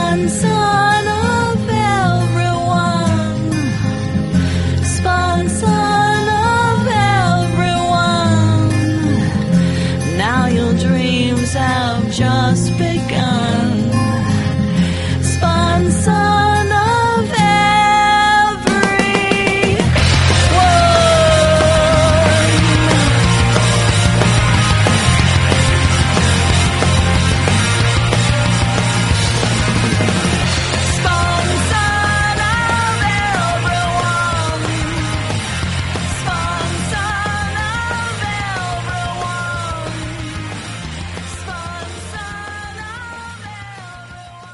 Spawn son of everyone. Spawn son of everyone. Now your dreams have just begun. Spawn son of everyone. Spawn son of everyone. Spawn son of everyone. Spawn son of everyone.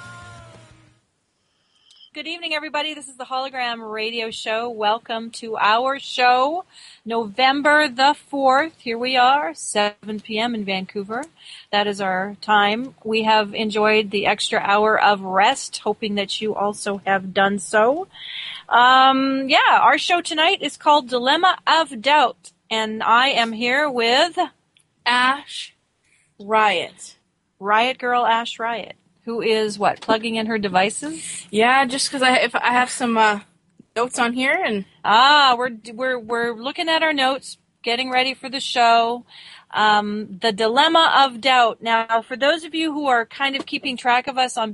Good evening, everybody. This is the Hologram Radio Show. Welcome to our show, November the 4th. Here we are, 7 p.m. in Vancouver. That is our time. We have enjoyed the extra hour of rest, hoping that you also have done so. Our show tonight is called Dilemma of Doubt, and I am here with Ash Riot. Riot Girl Ash Riot, who is, plugging in her devices? Yeah, just because I have some notes on here, and We're looking at our notes, getting ready for the show. The Dilemma of Doubt. Now, for those of you who are kind of keeping track of us on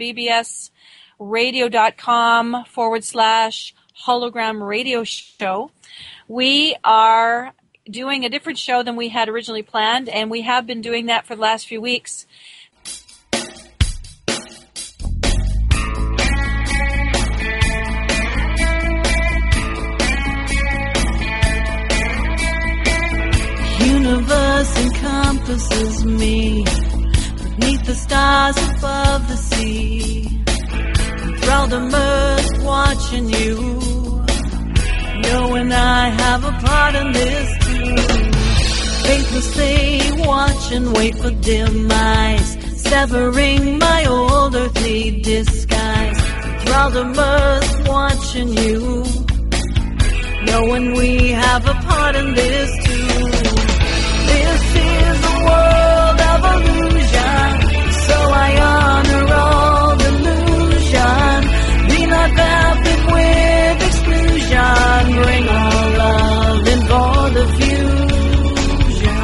bbsradio.com/hologram radio show, we are doing a different show than we had originally planned, and we have been doing that for the last few weeks. Universe encompasses me beneath the stars above the sea. Enthralled immersed watching you, knowing I have a part in this too. Faithlessly watch and wait for demise, severing my old earthly disguise. Enthralled immersed watching you, knowing we have a part in this too. This is a world of illusion, so I honor all delusion. Be not vapid with exclusion, bring all love in for the fusion.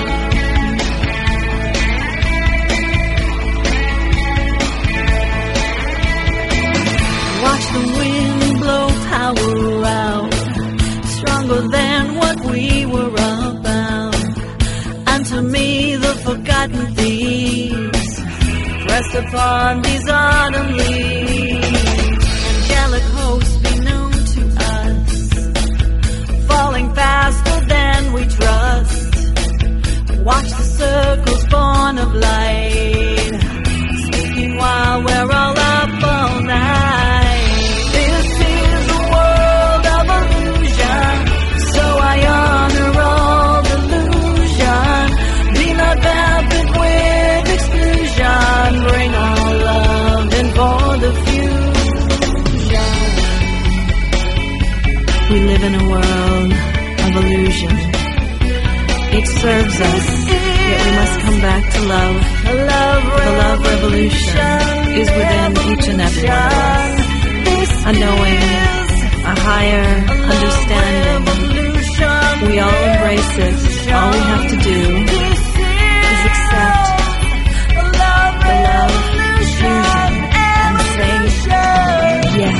Watch the wind blow power out, stronger than what we were about. And to me the forgotten thieves rest upon these autumn leaves. Angelic hosts be known to us, falling faster than we trust. Watch the circles born of light, speaking while we're all up all night. This is a world of illusion, so I honor all delusion. Be not vapid with exclusion, bring all love in for the fusion. We live in a world of illusion. It serves us, yet we must come back to love. The love revolution is within each and every one of us. A knowing, a higher understanding. We all embrace it. All we have to do is accept the love fusion and say yes.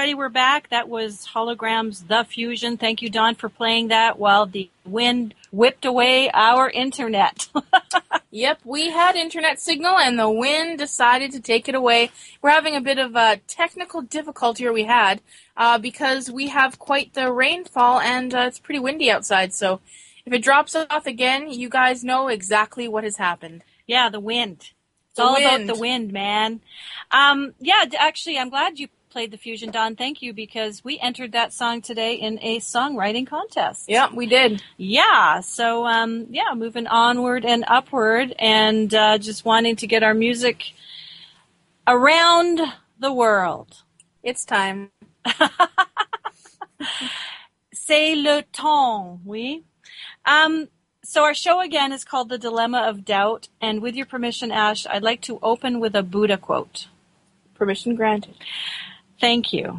everybody. We're back. That was Hologram's The Fusion. Thank you, Don, for playing that while the wind whipped away our internet. Yep, we had internet signal, and the wind decided to take it away. We're having a bit of a technical difficulty, or we had, because we have quite the rainfall, and it's pretty windy outside. So if it drops off again, you guys know exactly what has happened. Yeah, the wind. It's all about the wind, man. Actually, I'm glad you played The Fusion, Don. Thank you, because we entered that song today in a songwriting contest. Yeah, we did. Yeah, so, moving onward and upward and just wanting to get our music around the world. It's time. C'est le temps, oui. So our show again is called The Dilemma of Doubt, and with your permission, Ash, I'd like to open with a Buddha quote. Permission granted. Thank you.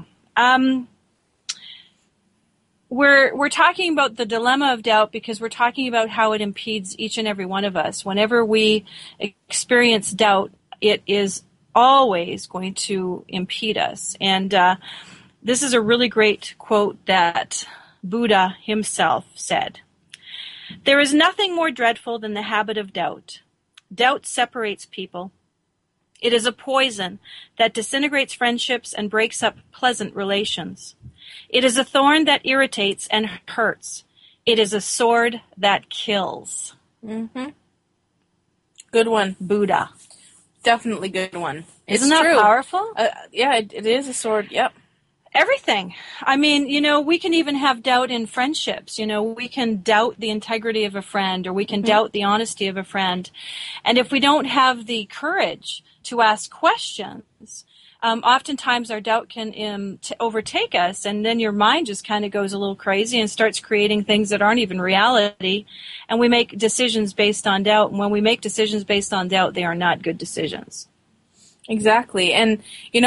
We're talking about the dilemma of doubt because we're talking about how it impedes each and every one of us. Whenever we experience doubt, it is always going to impede us. And this is a really great quote that Buddha himself said. There is nothing more dreadful than the habit of doubt. Doubt separates people. It is a poison that disintegrates friendships and breaks up pleasant relations. It is a thorn that irritates and hurts. It is a sword that kills. Mm-hmm. Good one. Buddha. Definitely good one. Isn't that powerful? Yeah, it is a sword. Yep. Everything. I mean, we can even have doubt in friendships. We can doubt the integrity of a friend, or we can doubt the honesty of a friend. And if we don't have the courage to ask questions, oftentimes our doubt can overtake us, and then your mind just kind of goes a little crazy and starts creating things that aren't even reality, and we make decisions based on doubt. And when we make decisions based on doubt, they are not good decisions. Exactly. And,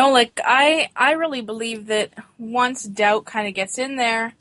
I really believe that once doubt kind of gets in there,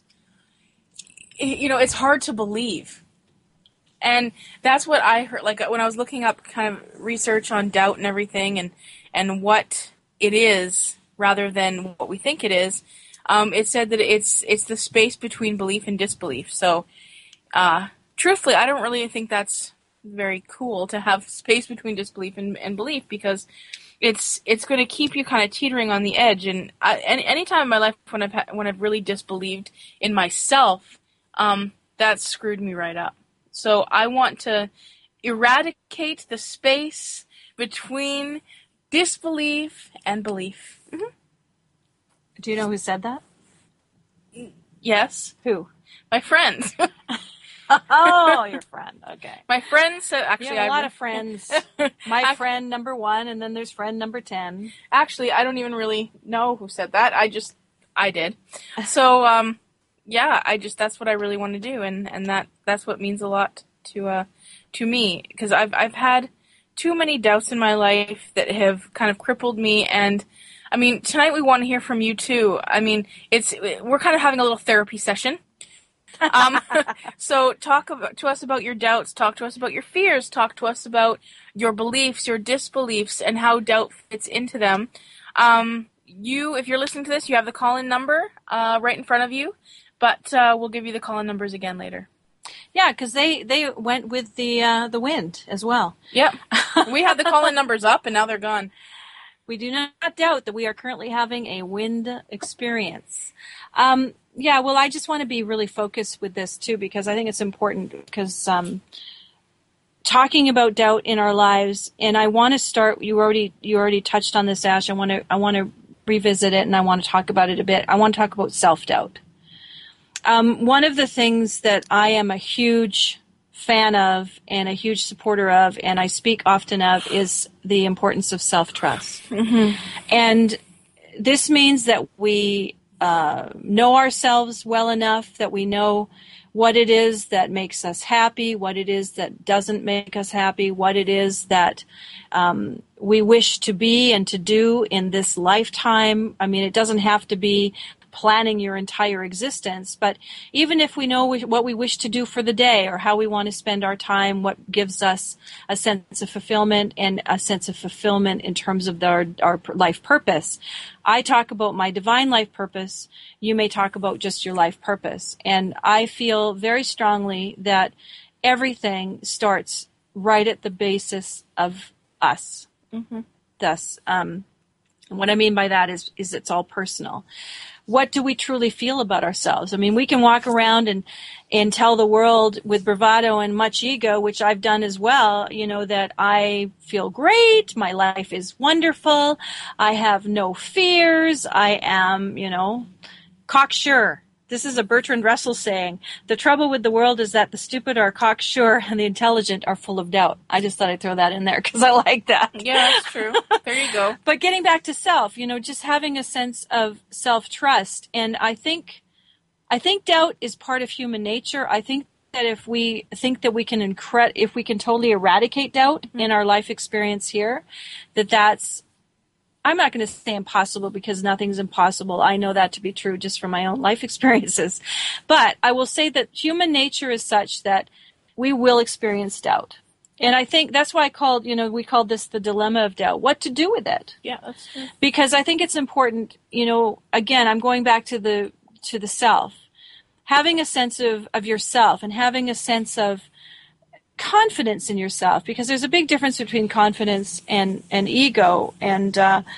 it's hard to believe. And that's what I heard, when I was looking up kind of research on doubt and everything and what it is rather than what we think it is, it said that it's the space between belief and disbelief. So, truthfully, I don't really think that's very cool to have space between disbelief and belief, because it's going to keep you kind of teetering on the edge. And any time in my life when I've really disbelieved in myself, that screwed me right up. So I want to eradicate the space between disbelief and belief. Mm-hmm. Do you know who said that? Yes. Who? My friend. Oh, your friend. Okay. My friend said, actually, I have a lot of friends. My friend number 1, and then there's friend number 10. Actually, I don't even really know who said that. I did. So, that's what I really want to do, and that's what means a lot to me, because I've had too many doubts in my life that have kind of crippled me. And I mean, tonight we want to hear from you too. I mean, we're kind of having a little therapy session. So talk to us about your doubts, talk to us about your fears, talk to us about your beliefs, your disbeliefs, and how doubt fits into them. If you're listening to this, you have the call-in number right in front of you, but we'll give you the call-in numbers again later. Yeah, because they went with the wind as well. Yep. We had the call-in numbers up, and now they're gone. We do not doubt that we are currently having a wind experience. I just want to be really focused with this too, because I think it's important, because talking about doubt in our lives, and I want to start. You already touched on this, Ash. I want to revisit it, and I want to talk about it a bit. I want to talk about self-doubt. One of the things that I am a huge fan of and a huge supporter of, and I speak often of, is the importance of self-trust. Mm-hmm. And this means that we know ourselves well enough, that we know what it is that makes us happy, what it is that doesn't make us happy, what it is that we wish to be and to do in this lifetime. I mean, it doesn't have to be planning your entire existence. But even if we know what we wish to do for the day or how we want to spend our time, what gives us a sense of fulfillment and a sense of fulfillment in terms of our life purpose. I talk about my divine life purpose. You may talk about just your life purpose. And I feel very strongly that everything starts right at the basis of us. Mm-hmm. Thus, what I mean by that is it's all personal. What do we truly feel about ourselves? I mean, we can walk around and tell the world with bravado and much ego, which I've done as well, that I feel great, my life is wonderful, I have no fears, I am, cocksure. This is a Bertrand Russell saying. The trouble with the world is that the stupid are cocksure and the intelligent are full of doubt. I just thought I'd throw that in there because I like that. Yeah, that's true. There you go. But getting back to self, just having a sense of self-trust. And I think doubt is part of human nature. I think that if we think that we can if we can totally eradicate doubt in our life experience here, that's, I'm not going to say impossible because nothing's impossible. I know that to be true just from my own life experiences. But I will say that human nature is such that we will experience doubt. And I think that's why we called this the dilemma of doubt. What to do with it? Yeah, that's true. Because I think it's important, again, I'm going back to the self. Having a sense of yourself and having a sense of confidence in yourself, because there's a big difference between confidence and ego. And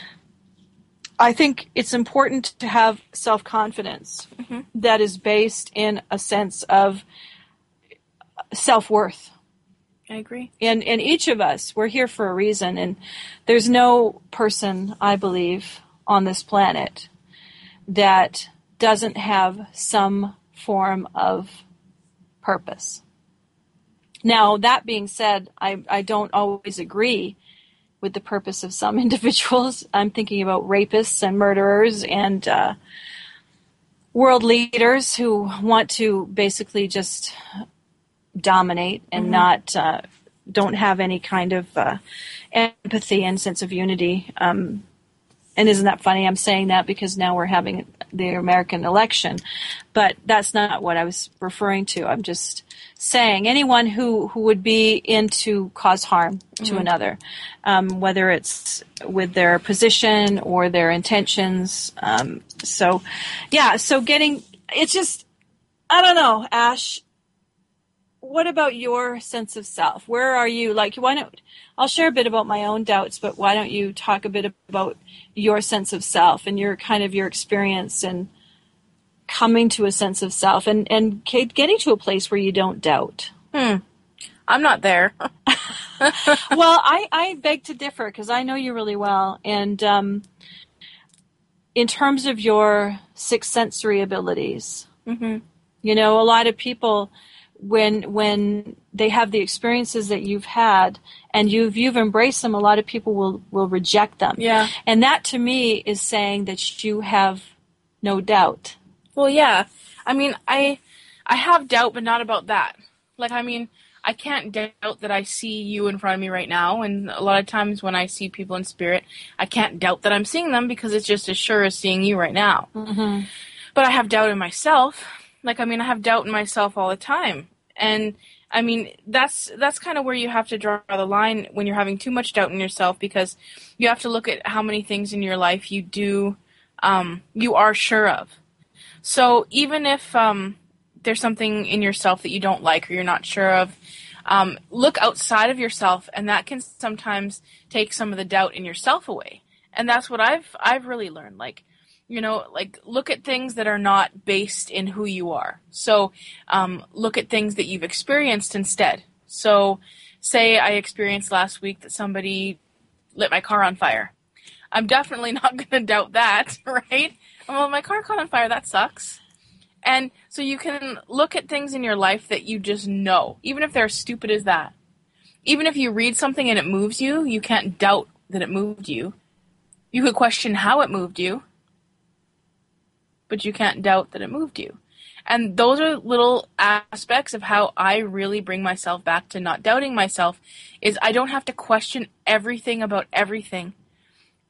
I think it's important to have self-confidence that is based in a sense of self-worth. I agree. And each of us, we're here for a reason. And there's no person, I believe, on this planet that doesn't have some form of purpose. Now, that being said, I don't always agree with the purpose of some individuals. I'm thinking about rapists and murderers and world leaders who want to basically just dominate and not don't have any kind of empathy and sense of unity. And isn't that funny? I'm saying that because now we're having the American election. But that's not what I was referring to. I'm just saying anyone who would be in to cause harm to another, whether it's with their position or their intentions. So it's just, I don't know, Ash, what about your sense of self? Where are you? I'll share a bit about my own doubts, but why don't you talk a bit about your sense of self and your experience and coming to a sense of self and getting to a place where you don't doubt? I'm not there. Well, I beg to differ because I know you really well. And in terms of your sixth sensory abilities, a lot of people, when they have the experiences that you've had and you've embraced them, a lot of people will reject them. Yeah. And that to me is saying that you have no doubt. Well, yeah. I mean, I have doubt, but not about that. I can't doubt that I see you in front of me right now, and a lot of times when I see people in spirit, I can't doubt that I'm seeing them because it's just as sure as seeing you right now. Mm-hmm. But I have doubt in myself. I have doubt in myself all the time. And, that's kind of where you have to draw the line when you're having too much doubt in yourself, because you have to look at how many things in your life you are sure of. So even if there's something in yourself that you don't like or you're not sure of, look outside of yourself, and that can sometimes take some of the doubt in yourself away. And that's what I've really learned. Look at things that are not based in who you are. So look at things that you've experienced instead. So say I experienced last week that somebody lit my car on fire. I'm definitely not going to doubt that, right? Well, my car caught on fire, that sucks. And so you can look at things in your life that you just know, even if they're as stupid as that. Even if you read something and it moves you, you can't doubt that it moved you. You could question how it moved you, but you can't doubt that it moved you. And those are little aspects of how I really bring myself back to not doubting myself, is I don't have to question everything about everything.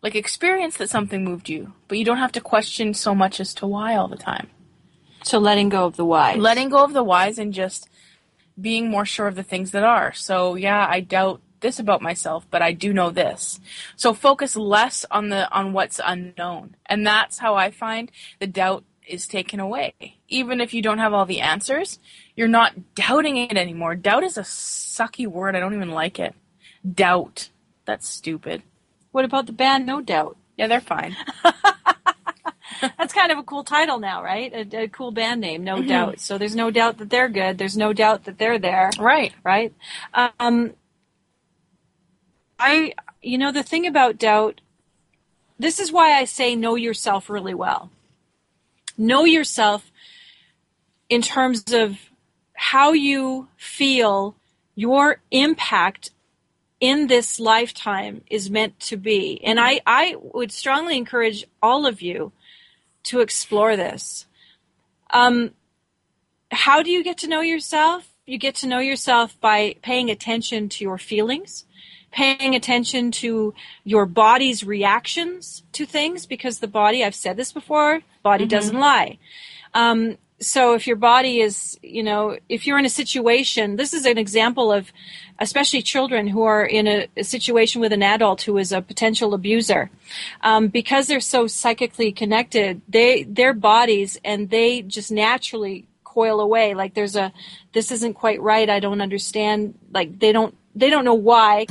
Like, experience that something moved you, but you don't have to question so much as to why all the time. So letting go of the whys. Letting go of the whys and just being more sure of the things that are. So, yeah, I doubt this about myself, but I do know this. So focus less on what's unknown. And that's how I find the doubt is taken away. Even if you don't have all the answers, you're not doubting it anymore. Doubt is a sucky word. I don't even like it. Doubt. That's stupid. What about the band No Doubt? Yeah, they're fine. That's kind of a cool title now, right? A cool band name, No Doubt. So there's no doubt that they're good. There's no doubt that they're there. Right. Right? The thing about doubt, this is why I say know yourself really well. Know yourself in terms of how you feel your impact in this lifetime is meant to be. And I would strongly encourage all of you to explore this. How do you get to know yourself? You get to know yourself by paying attention to your feelings, paying attention to your body's reactions to things, because the body, I've said this before, body doesn't lie. So if your body is, if you're in a situation, this is an example of especially children who are in a situation with an adult who is a potential abuser. Because they're so psychically connected, their bodies, and they just naturally coil away. Like this isn't quite right. I don't understand. Like they don't know why.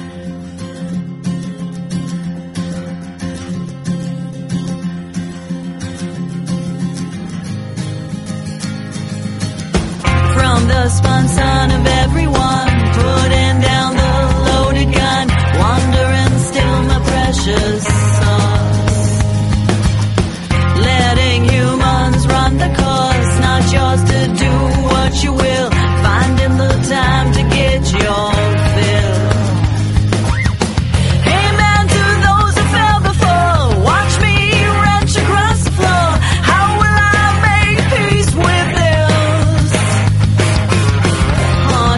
From the spun son of everyone, putting down the loaded gun, wandering still my precious sauce. Letting humans run the course, not yours to do what you will, finding the time to get your fill. Amen to those who fell before, watch me wrench across the floor. How will I make peace with this?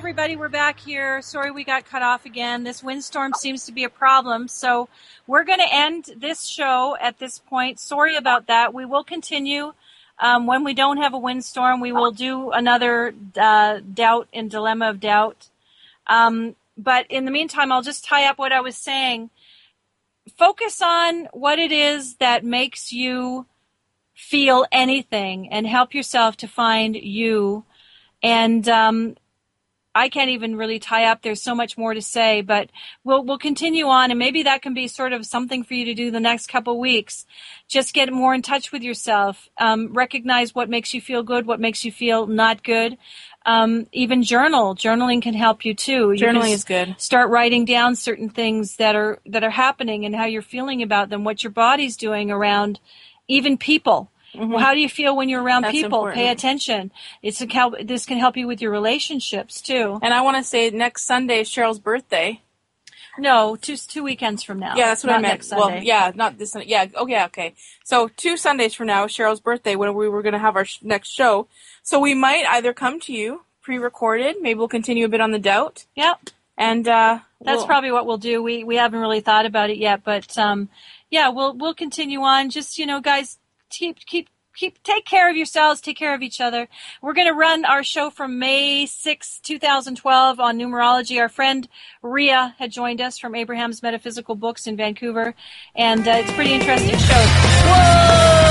everybody. We're back here. Sorry we got cut off again. This windstorm seems to be a problem, so we're going to end this show at this point. Sorry about that. We will continue. When we don't have a windstorm, we will do another doubt and dilemma of doubt. But in the meantime, I'll just tie up what I was saying. Focus on what it is that makes you feel anything and help yourself to find you. And I can't even really tie up. There's so much more to say, but we'll continue on, and maybe that can be sort of something for you to do the next couple weeks. Just get more in touch with yourself. Recognize what makes you feel good, what makes you feel not good. Even journal. Journaling can help you too. Journaling is good. Start writing down certain things that are happening and how you're feeling about them, what your body's doing around even people. Mm-hmm. Well, how do you feel when you're around people? Important. Pay attention. This can help you with your relationships too. And I want to say next Sunday is Cheryl's birthday. No, two weekends from now. Yeah, that's what I meant. Next Sunday. Well, yeah, not this Sunday. Yeah, okay. So 2 Sundays from now is Cheryl's birthday when we were going to have our next show. So we might either come to you pre-recorded. Maybe we'll continue a bit on the doubt. Yep. And that's probably what we'll do. We haven't really thought about it yet, but yeah, we'll continue on. Just guys. Take care of yourselves, take care of each other. We're going to run our show from May 6, 2012 on numerology. Our friend Ria had joined us from Abraham's Metaphysical Books in Vancouver, and it's a pretty interesting show. Whoa!